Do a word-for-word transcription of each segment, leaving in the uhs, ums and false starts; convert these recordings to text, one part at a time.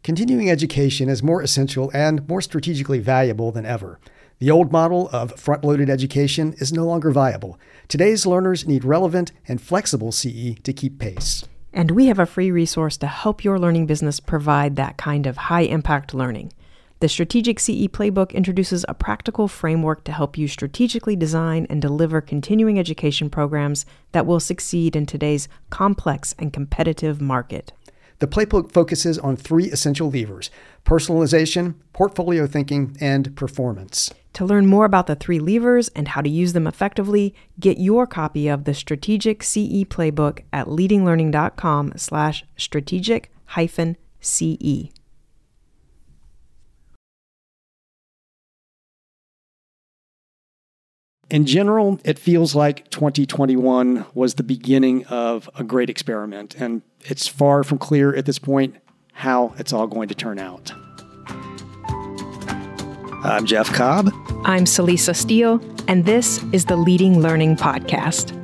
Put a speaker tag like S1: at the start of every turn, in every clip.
S1: Continuing education is more essential and more strategically valuable than ever. The old model of front-loaded education is no longer viable. Today's learners need relevant and flexible C E to keep pace.
S2: And we have a free resource to help your learning business provide that kind of high-impact learning. The Strategic C E Playbook introduces a practical framework to help you strategically design and deliver continuing education programs that will succeed in today's complex and competitive market.
S1: The playbook focuses on three essential levers: personalization, portfolio thinking, and performance.
S2: To learn more about the three levers and how to use them effectively, get your copy of the Strategic C E Playbook at leadinglearning.com slash strategic hyphen CE.
S1: In general, it feels like twenty twenty-one was the beginning of a great experiment, and it's far from clear at this point how it's all going to turn out. I'm Jeff Cobb.
S2: I'm Celisa Steele, and this is the Leading Learning Podcast.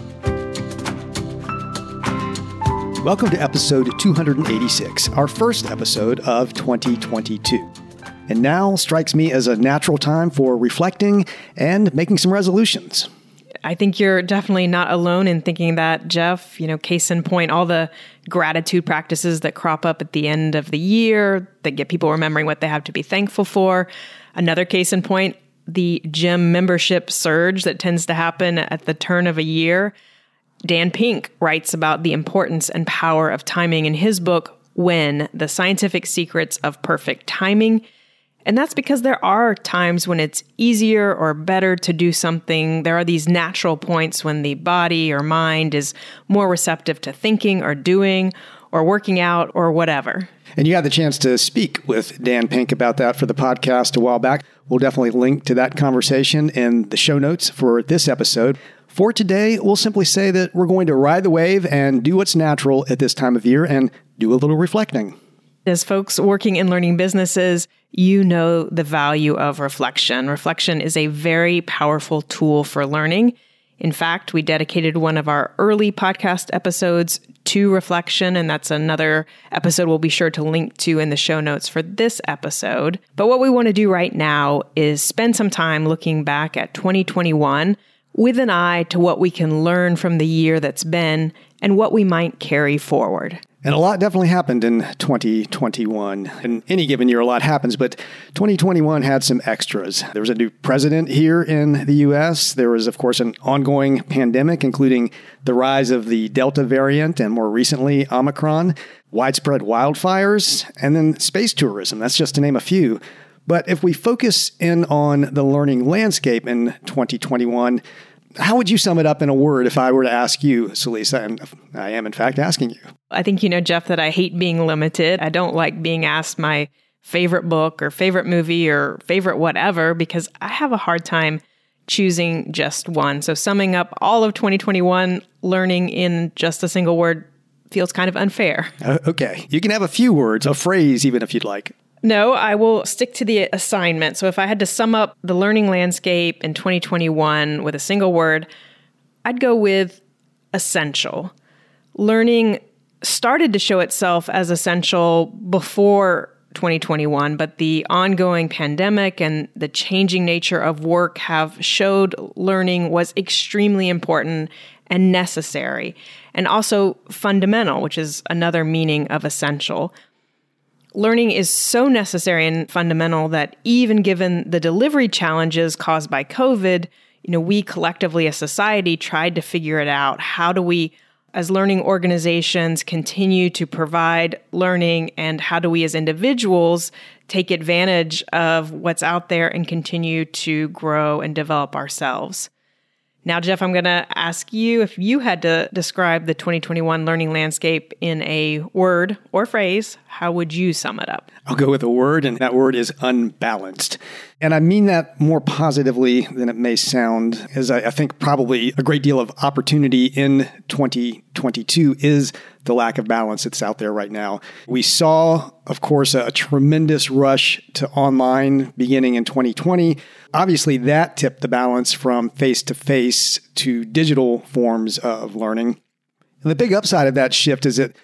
S1: Welcome to episode two eighty-six, our first episode of twenty twenty-two. And now strikes me as a natural time for reflecting and making some resolutions.
S2: I think you're definitely not alone in thinking that, Jeff. You know, case in point, all the gratitude practices that crop up at the end of the year that get people remembering what they have to be thankful for. Another case in point, the gym membership surge that tends to happen at the turn of a year. Dan Pink writes about the importance and power of timing in his book, When: The Scientific Secrets of Perfect Timing. And that's because there are times when it's easier or better to do something. There are these natural points when the body or mind is more receptive to thinking or doing or working out or whatever.
S1: And you had the chance to speak with Dan Pink about that for the podcast a while back. We'll definitely link to that conversation in the show notes for this episode. For today, we'll simply say that we're going to ride the wave and do what's natural at this time of year and do a little reflecting.
S2: As folks working in learning businesses, you know the value of reflection. Reflection is a very powerful tool for learning. In fact, we dedicated one of our early podcast episodes to reflection, and that's another episode we'll be sure to link to in the show notes for this episode. But what we want to do right now is spend some time looking back at twenty twenty-one with an eye to what we can learn from the year that's been and what we might carry forward.
S1: And a lot definitely happened in twenty twenty-one. In any given year, a lot happens, but twenty twenty-one had some extras. There was a new president here in the U S. There was, of course, an ongoing pandemic, including the rise of the Delta variant and more recently Omicron, widespread wildfires, and then space tourism. That's just to name a few. But if we focus in on the learning landscape in twenty twenty-one, how would you sum it up in a word if I were to ask you, Celisa? And I am, in fact, asking you.
S2: I think you know, Jeff, that I hate being limited. I don't like being asked my favorite book or favorite movie or favorite whatever because I have a hard time choosing just one. So summing up all of twenty twenty-one learning in just a single word feels kind of unfair.
S1: Uh, okay. You can have a few words, a phrase even if you'd like.
S2: No, I will stick to the assignment. So if I had to sum up the learning landscape in twenty twenty-one with a single word, I'd go with essential. Learning started to show itself as essential before twenty twenty-one, but the ongoing pandemic and the changing nature of work have showed learning was extremely important and necessary, and also fundamental, which is another meaning of essential. Learning is so necessary and fundamental that even given the delivery challenges caused by COVID, you know, we collectively as society tried to figure it out. How do we, as learning organizations, continue to provide learning, and how do we as individuals take advantage of what's out there and continue to grow and develop ourselves? Now, Jeff, I'm going to ask you if you had to describe the twenty twenty-one learning landscape in a word or phrase, how would you sum it up?
S1: I'll go with a word, and that word is unbalanced. And I mean that more positively than it may sound, as I, I think probably a great deal of opportunity in twenty twenty-two is the lack of balance that's out there right now. We saw, of course, a, a tremendous rush to online beginning in twenty twenty. Obviously, that tipped the balance from face-to-face to digital forms of learning. And the big upside of that shift is that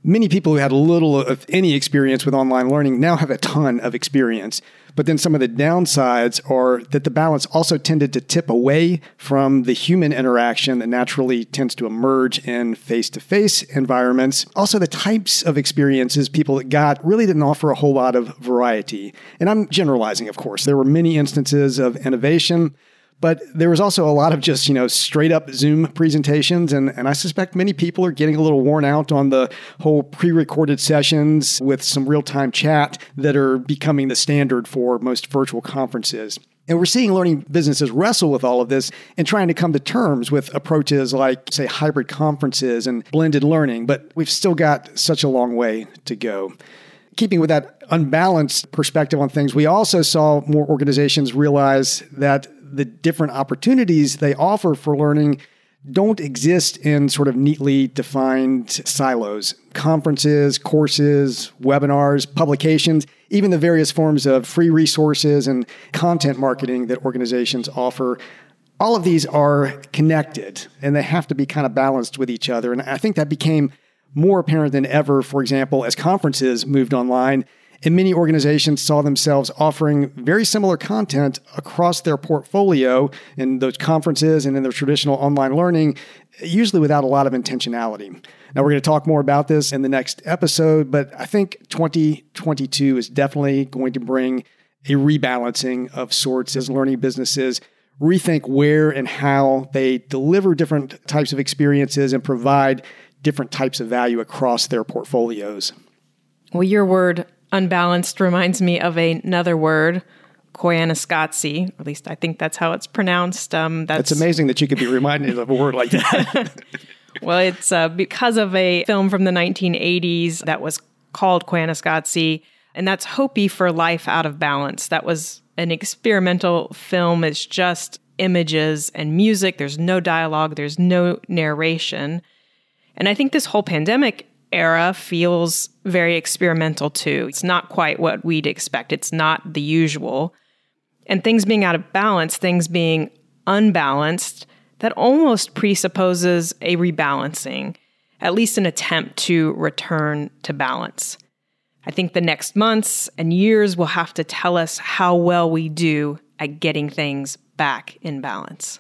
S1: Many people who had little of any experience with online learning now have a ton of experience. But then some of the downsides are that the balance also tended to tip away from the human interaction that naturally tends to emerge in face-to-face environments. Also, the types of experiences people got really didn't offer a whole lot of variety. And I'm generalizing, of course. There were many instances of innovation, but there was also a lot of just, you know, straight up Zoom presentations. And, and I suspect many people are getting a little worn out on the whole pre-recorded sessions with some real-time chat that are becoming the standard for most virtual conferences. And we're seeing learning businesses wrestle with all of this and trying to come to terms with approaches like, say, hybrid conferences and blended learning. But we've still got such a long way to go. Keeping with that unbalanced perspective on things, we also saw more organizations realize that the different opportunities they offer for learning don't exist in sort of neatly defined silos. Conferences, courses, webinars, publications, even the various forms of free resources and content marketing that organizations offer, all of these are connected and they have to be kind of balanced with each other. And I think that became more apparent than ever, for example, as conferences moved online. And many organizations saw themselves offering very similar content across their portfolio in those conferences and in their traditional online learning, usually without a lot of intentionality. Now, we're going to talk more about this in the next episode, but I think twenty twenty-two is definitely going to bring a rebalancing of sorts as learning businesses rethink where and how they deliver different types of experiences and provide different types of value across their portfolios.
S2: Well, your word unbalanced reminds me of another word, koyaanisqatsi. At least I think that's how it's pronounced. Um, that's
S1: It's amazing that you could be reminded of a word like that.
S2: Well, it's uh, because of a film from the nineteen eighties that was called koyaanisqatsi, and that's Hopi for Life Out of Balance. That was an experimental film. It's just images and music. There's no dialogue. There's no narration. And I think this whole pandemic era feels very experimental too. It's not quite what we'd expect. It's not the usual. And things being out of balance, things being unbalanced, that almost presupposes a rebalancing, at least an attempt to return to balance. I think the next months and years will have to tell us how well we do at getting things back in balance.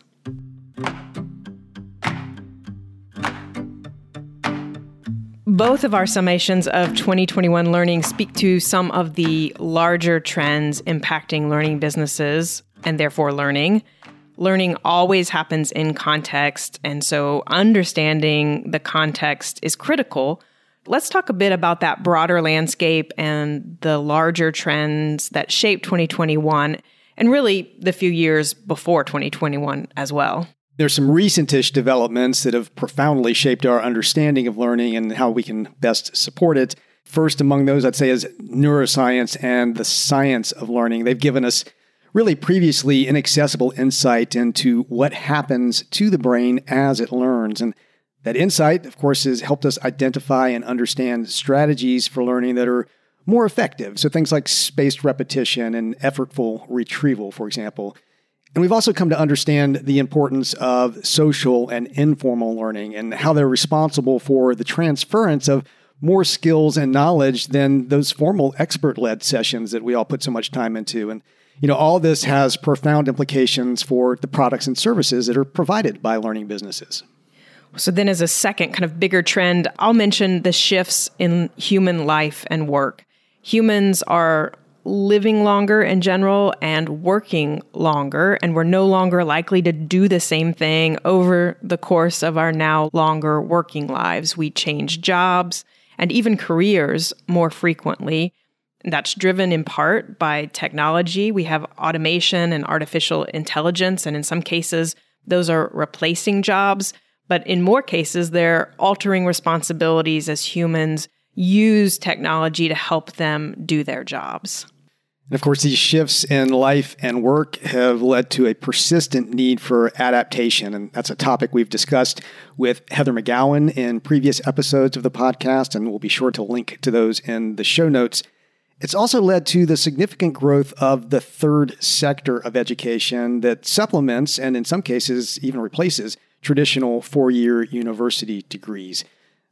S2: Both of our summations of twenty twenty-one learning speak to some of the larger trends impacting learning businesses and therefore learning. Learning always happens in context, and so understanding the context is critical. Let's talk a bit about that broader landscape and the larger trends that shaped twenty twenty-one, and really the few years before twenty twenty-one as well.
S1: There's some recent-ish developments that have profoundly shaped our understanding of learning and how we can best support it. First among those, I'd say, is neuroscience and the science of learning. They've given us really previously inaccessible insight into what happens to the brain as it learns. And that insight, of course, has helped us identify and understand strategies for learning that are more effective. So things like spaced repetition and effortful retrieval, for example. And we've also come to understand the importance of social and informal learning and how they're responsible for the transference of more skills and knowledge than those formal expert-led sessions that we all put so much time into. And, you know, all this has profound implications for the products and services that are provided by learning businesses.
S2: So then as a second kind of bigger trend, I'll mention the shifts in human life and work. Humans are living longer in general and working longer, and we're no longer likely to do the same thing over the course of our now longer working lives. We change jobs and even careers more frequently. That's driven in part by technology. We have automation and artificial intelligence, and in some cases, those are replacing jobs. But in more cases, they're altering responsibilities as humans use technology to help them do their jobs.
S1: And of course, these shifts in life and work have led to a persistent need for adaptation. And that's a topic we've discussed with Heather McGowan in previous episodes of the podcast, and we'll be sure to link to those in the show notes. It's also led to the significant growth of the third sector of education that supplements and in some cases even replaces traditional four-year university degrees.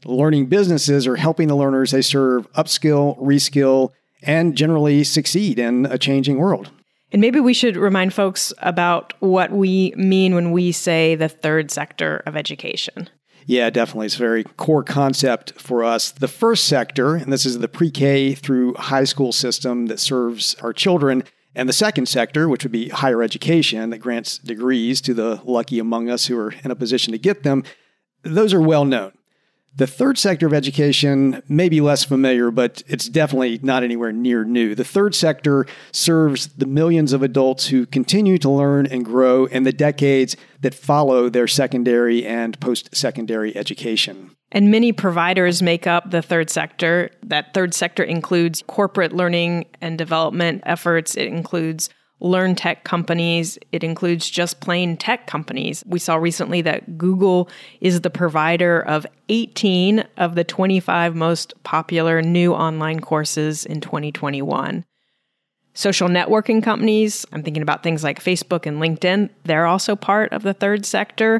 S1: Learning businesses are helping the learners they serve upskill, reskill, and generally succeed in a changing world.
S2: And maybe we should remind folks about what we mean when we say the third sector of education.
S1: Yeah, definitely. It's a very core concept for us. The first sector, and this is the pre-K through high school system that serves our children, and the second sector, which would be higher education that grants degrees to the lucky among us who are in a position to get them, those are well known. The third sector of education may be less familiar, but it's definitely not anywhere near new. The third sector serves the millions of adults who continue to learn and grow in the decades that follow their secondary and post-secondary education.
S2: And many providers make up the third sector. That third sector includes corporate learning and development efforts. It includes learn tech companies. It includes just plain tech companies. We saw recently that Google is the provider of eighteen of the twenty-five most popular new online courses in twenty twenty-one. Social networking companies, I'm thinking about things like Facebook and LinkedIn, they're also part of the third sector,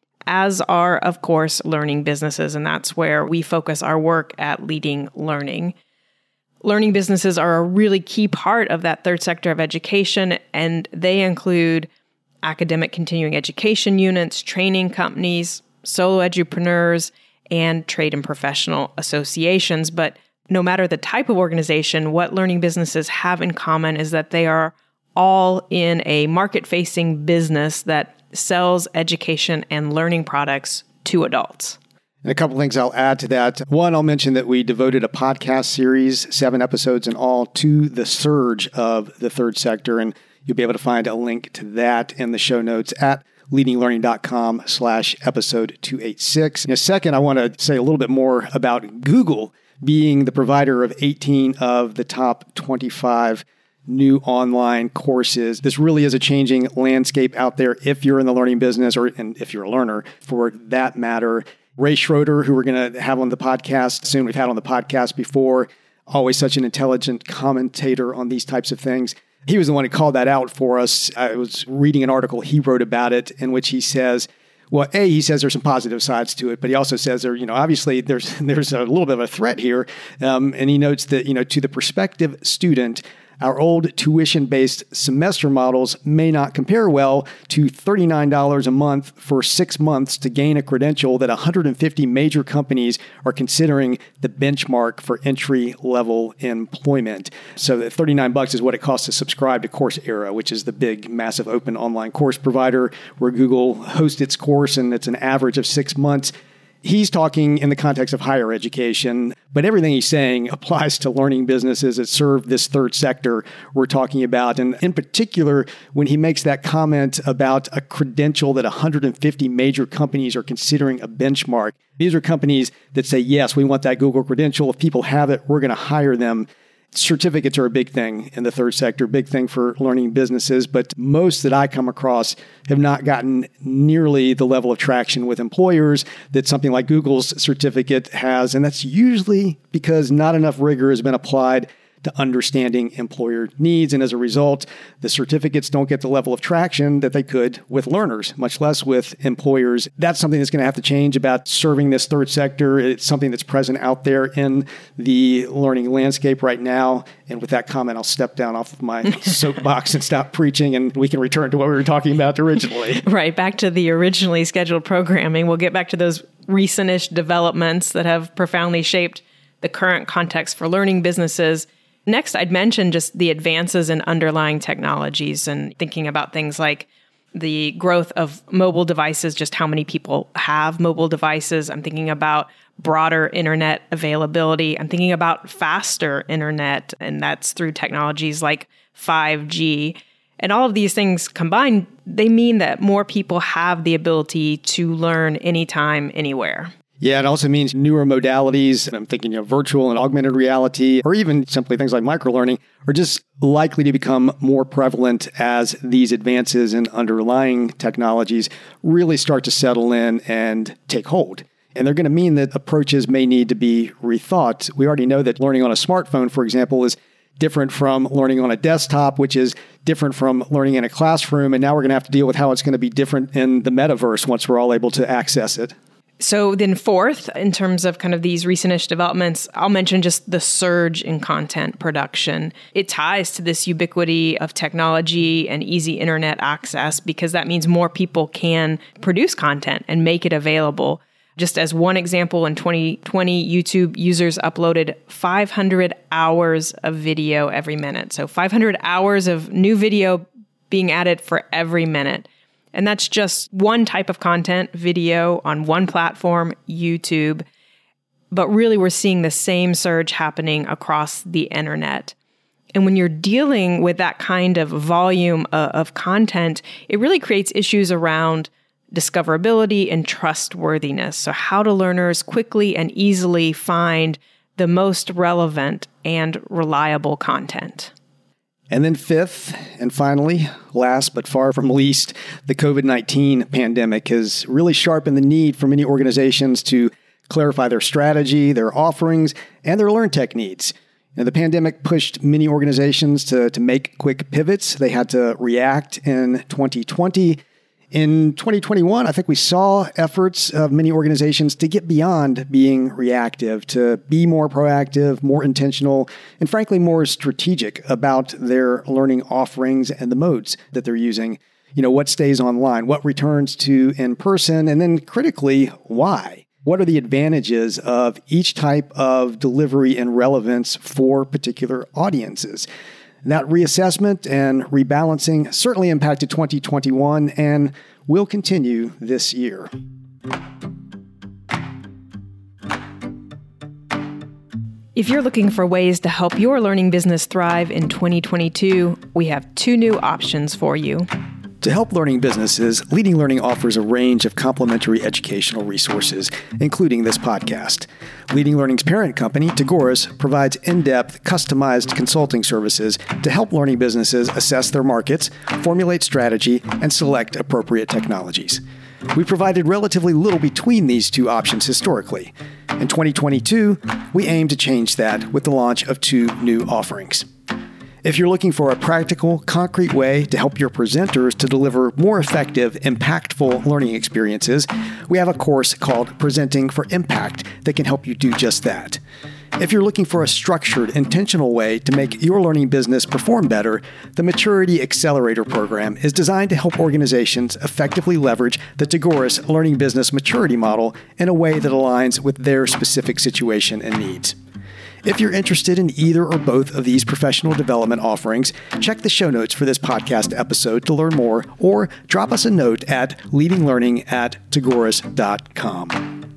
S2: as are, of course, learning businesses. And that's where we focus our work at Leading Learning. Learning businesses are a really key part of that third sector of education, and they include academic continuing education units, training companies, solo edupreneurs, and trade and professional associations. But no matter the type of organization, what learning businesses have in common is that they are all in a market-facing business that sells education and learning products to adults.
S1: And a couple of things I'll add to that. One, I'll mention that we devoted a podcast series, seven episodes in all, to the surge of the third sector. And you'll be able to find a link to that in the show notes at leadinglearning.com slash episode 286. And a second, I want to say a little bit more about Google being the provider of eighteen of the top twenty-five new online courses. This really is a changing landscape out there if you're in the learning business or and if you're a learner for that matter. Ray Schroeder, who we're going to have on the podcast soon, we've had on the podcast before, always such an intelligent commentator on these types of things. He was the one who called that out for us. I was reading an article he wrote about it in which he says, well, A, he says there's some positive sides to it, but he also says there, you know, obviously there's there's a little bit of a threat here. Um, and he notes that, you know, to the prospective student, our old tuition-based semester models may not compare well to thirty-nine dollars a month for six months to gain a credential that one hundred fifty major companies are considering the benchmark for entry-level employment. So that thirty-nine bucks is what it costs to subscribe to Coursera, which is the big, massive open online course provider where Google hosts its course, and it's an average of six months. He's talking in the context of higher education, but everything he's saying applies to learning businesses that serve this third sector we're talking about. And in particular, when he makes that comment about a credential that one hundred fifty major companies are considering a benchmark, these are companies that say, yes, we want that Google credential. If people have it, we're going to hire them. Certificates are a big thing in the third sector, big thing for learning businesses, but most that I come across have not gotten nearly the level of traction with employers that something like Google's certificate has. And that's usually because not enough rigor has been applied to understanding employer needs. And as a result, the certificates don't get the level of traction that they could with learners, much less with employers. That's something that's going to have to change about serving this third sector. It's something that's present out there in the learning landscape right now. And with that comment, I'll step down off of my soapbox and stop preaching, and we can return to what we were talking about originally.
S2: Right, back to the originally scheduled programming. We'll get back to those recent-ish developments that have profoundly shaped the current context for learning businesses. Next, I'd mention just the advances in underlying technologies and thinking about things like the growth of mobile devices, just how many people have mobile devices. I'm thinking about broader internet availability. I'm thinking about faster internet, and that's through technologies like five G. And all of these things combined, they mean that more people have the ability to learn anytime, anywhere.
S1: Yeah, it also means newer modalities. I'm thinking, you know, virtual and augmented reality, or even simply things like microlearning, are just likely to become more prevalent as these advances in underlying technologies really start to settle in and take hold. And they're going to mean that approaches may need to be rethought. We already know that learning on a smartphone, for example, is different from learning on a desktop, which is different from learning in a classroom. And now we're going to have to deal with how it's going to be different in the metaverse once we're all able to access it.
S2: So then fourth, in terms of kind of these recent-ish developments, I'll mention just the surge in content production. It ties to this ubiquity of technology and easy internet access because that means more people can produce content and make it available. Just as one example, in twenty twenty, YouTube users uploaded five hundred hours of video every minute. So five hundred hours of new video being added for every minute. And that's just one type of content, video on one platform, YouTube. But really, we're seeing the same surge happening across the internet. And when you're dealing with that kind of volume of, of content, it really creates issues around discoverability and trustworthiness. So how do learners quickly and easily find the most relevant and reliable content?
S1: And then fifth, and finally, last but far from least, the covid nineteen pandemic has really sharpened the need for many organizations to clarify their strategy, their offerings, and their learn tech needs. Now, the pandemic pushed many organizations to, to make quick pivots. They had to react in twenty twenty. In twenty twenty-one, I think we saw efforts of many organizations to get beyond being reactive, to be more proactive, more intentional, and frankly, more strategic about their learning offerings and the modes that they're using. You know, what stays online, what returns to in person, and then critically, why? What are the advantages of each type of delivery and relevance for particular audiences? That reassessment and rebalancing certainly impacted twenty twenty-one and will continue this year.
S2: If you're looking for ways to help your learning business thrive in twenty twenty-two, we have two new options for you.
S1: To help learning businesses, Leading Learning offers a range of complementary educational resources, including this podcast. Leading Learning's parent company, Tagoras, provides in-depth, customized consulting services to help learning businesses assess their markets, formulate strategy, and select appropriate technologies. We provided relatively little between these two options historically. In twenty twenty-two, we aim to change that with the launch of two new offerings. If you're looking for a practical, concrete way to help your presenters to deliver more effective, impactful learning experiences, we have a course called Presenting for Impact that can help you do just that. If you're looking for a structured, intentional way to make your learning business perform better, the Maturity Accelerator program is designed to help organizations effectively leverage the Tagoras Learning Business Maturity Model in a way that aligns with their specific situation and needs. If you're interested in either or both of these professional development offerings, check the show notes for this podcast episode to learn more, or drop us a note at leadinglearning at tagoras dot com.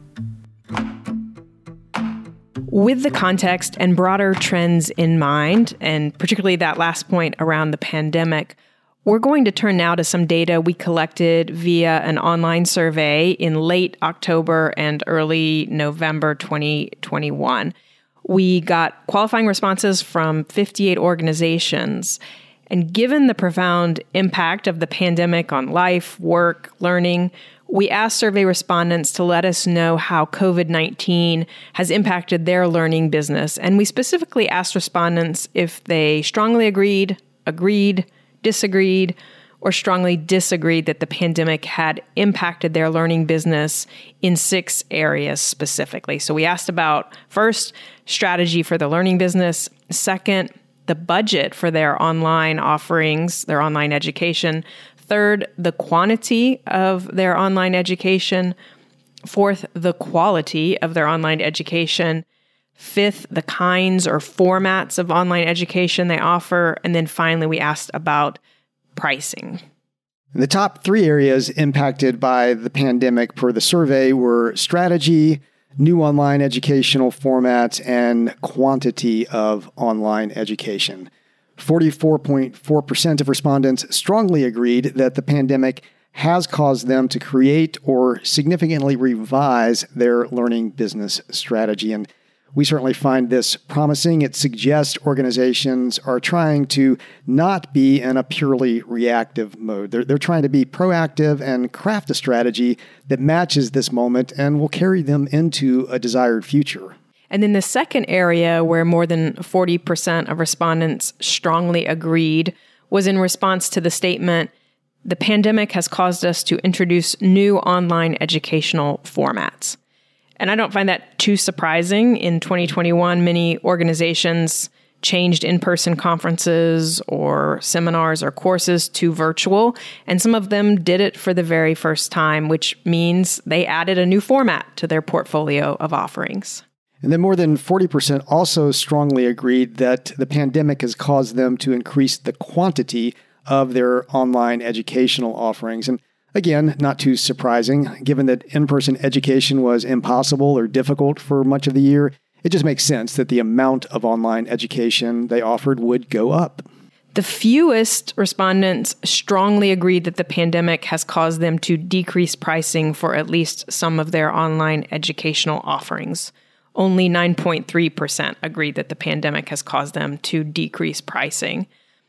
S2: With the context and broader trends in mind, and particularly that last point around the pandemic, we're going to turn now to some data we collected via an online survey in late October and early November twenty twenty-one. We got qualifying responses from fifty-eight organizations. And given the profound impact of the pandemic on life, work, learning, we asked survey respondents to let us know how covid nineteen has impacted their learning business. And we specifically asked respondents if they strongly agreed, agreed, disagreed, or strongly disagreed that the pandemic had impacted their learning business in six areas specifically. So we asked about, first, strategy for the learning business. Second, the budget for their online offerings, their online education. Third, the quantity of their online education. Fourth, the quality of their online education. Fifth, the kinds or formats of online education they offer. And then finally, we asked about pricing.
S1: The top three areas impacted by the pandemic per the survey were strategy, new online educational formats, and quantity of online education. forty-four point four percent of respondents strongly agreed that the pandemic has caused them to create or significantly revise their learning business strategy. And we certainly find this promising. It suggests organizations are trying to not be in a purely reactive mode. They're, they're trying to be proactive and craft a strategy that matches this moment and will carry them into a desired future.
S2: And then the second area where more than forty percent of respondents strongly agreed was in response to the statement, The pandemic has caused us to introduce new online educational formats. And I don't find that too surprising. In twenty twenty-one, many organizations changed in-person conferences or seminars or courses to virtual, and some of them did it for the very first time, which means they added a new format to their portfolio of offerings.
S1: And then more than forty percent also strongly agreed that the pandemic has caused them to increase the quantity of their online educational offerings. And again, not too surprising, given that in-person education was impossible or difficult for much of the year. It just makes sense that the amount of online education they offered would go up.
S2: The fewest respondents strongly agreed that the pandemic has caused them to decrease pricing for at least some of their online educational offerings. Only nine point three percent agreed that the pandemic has caused them to decrease pricing.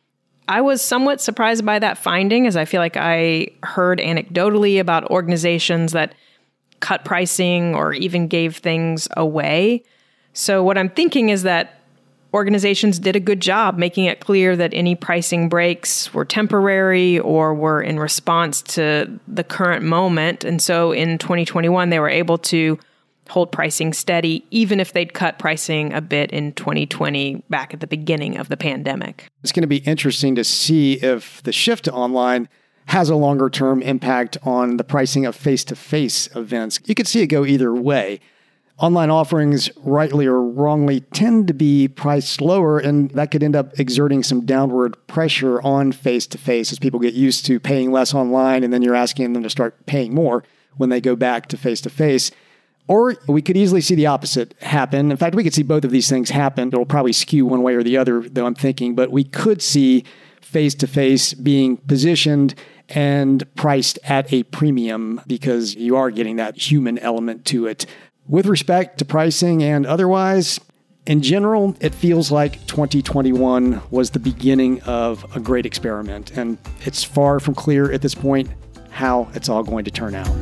S2: I was somewhat surprised by that finding, as I feel like I heard anecdotally about organizations that cut pricing or even gave things away. So what I'm thinking is that organizations did a good job making it clear that any pricing breaks were temporary or were in response to the current moment. And so in twenty twenty-one, they were able to hold pricing steady, even if they'd cut pricing a bit in twenty twenty, back at the beginning of the pandemic.
S1: It's going to be interesting to see if the shift to online has a longer-term impact on the pricing of face-to-face events. You could see it go either way. Online offerings, rightly or wrongly, tend to be priced lower, and that could end up exerting some downward pressure on face-to-face as people get used to paying less online, and then you're asking them to start paying more when they go back to face-to-face. Or we could easily see the opposite happen. In fact, we could see both of these things happen. It'll probably skew one way or the other, though I'm thinking, but we could see face-to-face being positioned and priced at a premium because you are getting that human element to it. With respect to pricing and otherwise, in general, it feels like twenty twenty-one was the beginning of a great experiment, and it's far from clear at this point how it's all going to turn out.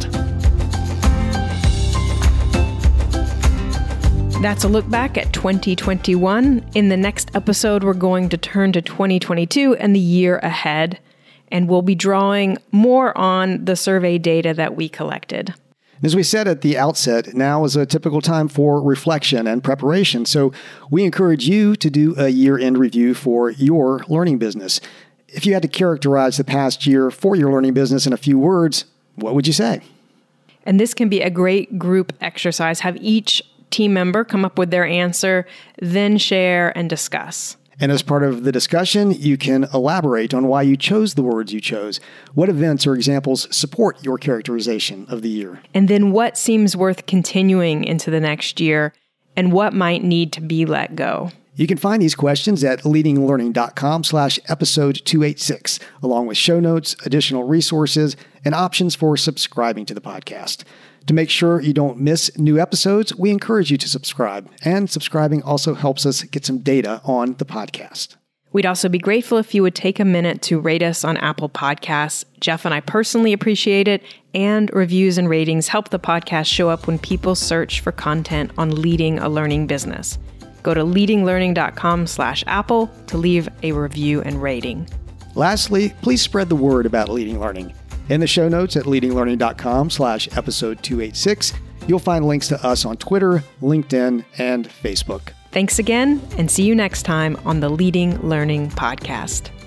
S2: That's a look back at twenty twenty-one. In the next episode, we're going to turn to twenty twenty-two and the year ahead, and we'll be drawing more on the survey data that we collected.
S1: As we said at the outset, now is a typical time for reflection and preparation, so we encourage you to do a year-end review for your learning business. If you had to characterize the past year for your learning business in a few words, what would you say?
S2: And this can be a great group exercise. Have each team member come up with their answer, then share and discuss.
S1: And as part of the discussion, you can elaborate on why you chose the words you chose. What events or examples support your characterization of the year?
S2: And then what seems worth continuing into the next year, and what might need to be let go?
S1: You can find these questions at leadinglearning.com slash episode 286, along with show notes, additional resources, and options for subscribing to the podcast. To make sure you don't miss new episodes, we encourage you to subscribe, and subscribing also helps us get some data on the podcast.
S2: We'd also be grateful if you would take a minute to rate us on Apple Podcasts. Jeff and I personally appreciate it, and reviews and ratings help the podcast show up when people search for content on leading a learning business. Go to leadinglearning.com slash Apple to leave a review and rating.
S1: Lastly, please spread the word about Leading Learning. In the show notes at leadinglearning.com slash episode 286, you'll find links to us on Twitter, LinkedIn, and Facebook.
S2: Thanks again, and see you next time on the Leading Learning Podcast.